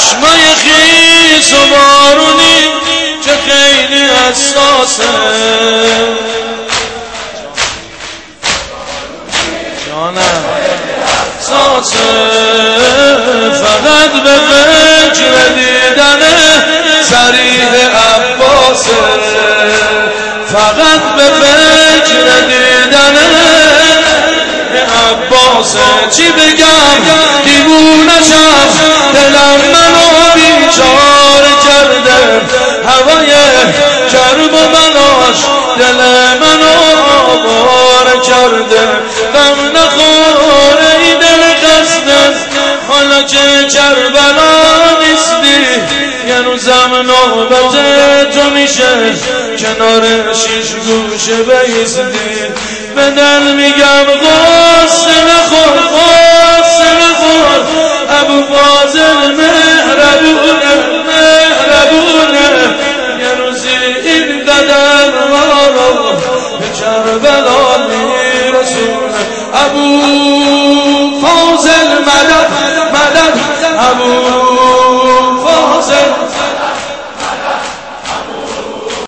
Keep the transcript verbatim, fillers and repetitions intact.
چشمای خیس و بارونی که خیلی حساسه جانم حساسه فقط به فکر دیدن سریح عباسه فقط به فکر دیدن عباسه چی بگم دیوونشم دلم منو بیچاره کرده هوای کرب و بلاش دل منو آواره کرده غم نخوره ای دل خسته حالا که کربلا نیستی یه روزم نوبت تو میشه کنار شیش گوشه بیستی به دل میگم غصه نخور غصه نخور ابو فاضل مهربونه مهربونه یه روزی این قدر ما رو به کربلا میرسونه ابو